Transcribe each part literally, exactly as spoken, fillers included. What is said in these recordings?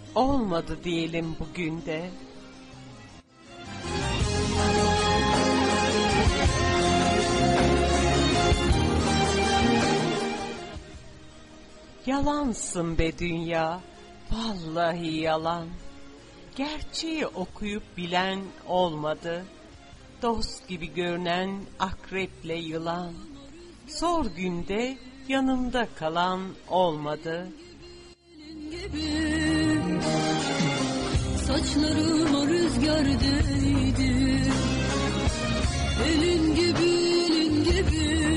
olmadı diyelim bugün de. Yalansın be dünya, vallahi yalan. Gerçeği okuyup bilen olmadı. Dost gibi görünen akreple yılan. Zor günde yanımda kalan olmadı. Saçlarım o rüzgardaydı. Elin gibi, elin gibi.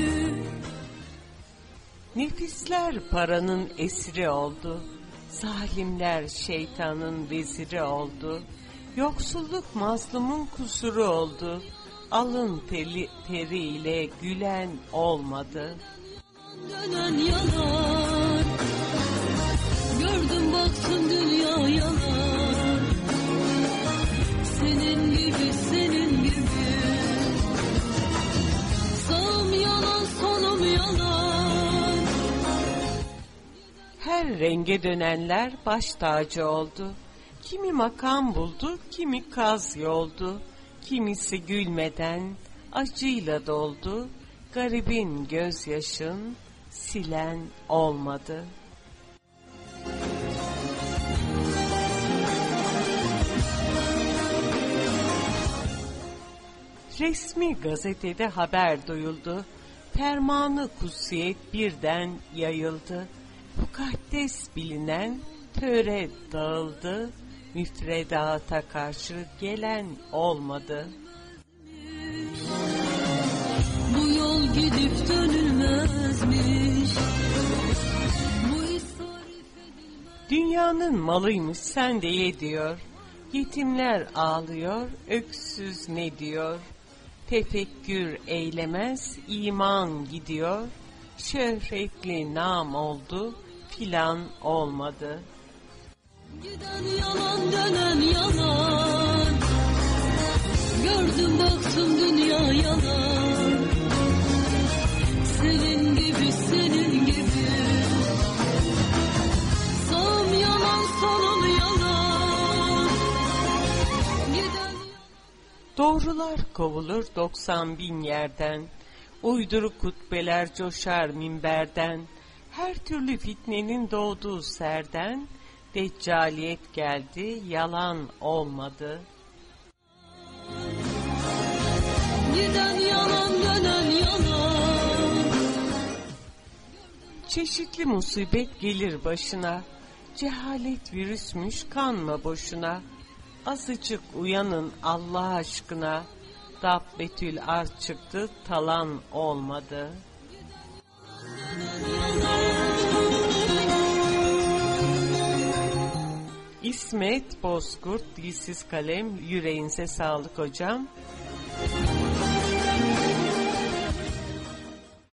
Nefisler paranın esiri oldu. Zalimler şeytanın veziri oldu. Yoksulluk mazlumun kusuru oldu. Alın teri, teriyle gülen olmadı. Dönen yalan. Gördüm baktım dünya yalan. Senin gibi, senin gibi. Sağım yalan, solum yalan. Her renge dönenler baş tacı oldu. Kimi makam buldu, kimi kaz yoldu. Kimisi gülmeden acıyla doldu. Garibin gözyaşın silen olmadı. Resmi gazetede haber duyuldu. Fermanı kutsiyet birden yayıldı. Mukaddes bilinen töre dağıldı. Müfredata karşı gelen olmadı. Bu yol gidip dönülmezmiş. Dünyanın malıymış sen de ye diyor. Yetimler ağlıyor, öksüz ne diyor? Tefekkür eylemez, iman gidiyor. Şöhretli nam oldu, filan olmadı. Giden yalan, dönen yalan. Gördüm baktım dünya yalan. Senin gibi, senin gibi. Sağım yalan, solum yalan. Giden... Doğrular kovulur doksan bin yerden. Uyduruk kutbeler coşar minberden. Her türlü fitnenin doğduğu serden. Deccaliyet geldi, yalan olmadı. Giden yalan, dönen yalan. Çeşitli musibet gelir başına. Cehalet virüsmüş, kanma boşuna. Azıcık uyanın Allah aşkına. Dabbetül ar çıktı, talan olmadı. İsmet Bozkurt, Dilsiz Kalem, yüreğinize sağlık hocam.